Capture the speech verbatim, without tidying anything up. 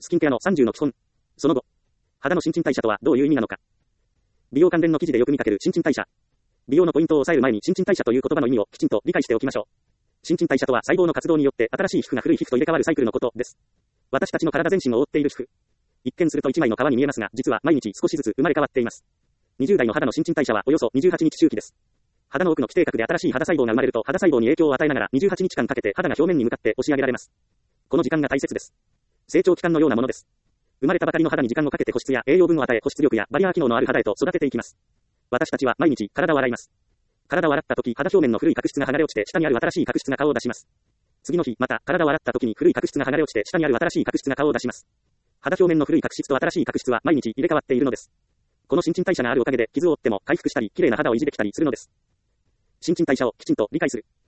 スキンケアのさんじゅうの基本。その後。肌の新陳代謝とはどういう意味なのか。美容関連の記事でよく見かける新陳代謝。美容のポイントを押さえる前に新陳代謝という言葉の意味をきちんと理解しておきましょう。新陳代謝とは細胞の活動によって新しい皮膚が古い皮膚と入れ替わるサイクルのことです。私たちの体全身を覆っている皮膚。一見すると一枚の皮に見えますが、実は毎日少しずつ生まれ変わっています。にじゅう代の肌の新陳代謝はおよそにじゅうはちにち周期です。肌の奥の基底核で新しい肌細胞が生まれると肌細胞に影響を与えながらにじゅうはちにちかんかけて肌が表面に向かって押し上げられます。この時間が大切です。成長期間のようなものです。生まれたばかりの肌に時間をかけて保湿や栄養分を与え保湿力やバリアー機能のある肌へと育てていきます。私たちは毎日体を洗います。体を洗った時、肌表面の古い角質が剥がれ落ちて下にある新しい角質が顔を出します。次の日、また体を洗った時に古い角質が剥がれ落ちて下にある新しい角質が顔を出します。肌表面の古い角質と新しい角質は毎日入れ替わっているのです。この新陳代謝があるおかげで傷を負っても回復したり、綺麗な肌を維持できたりするのです。新陳代謝をきちんと理解する。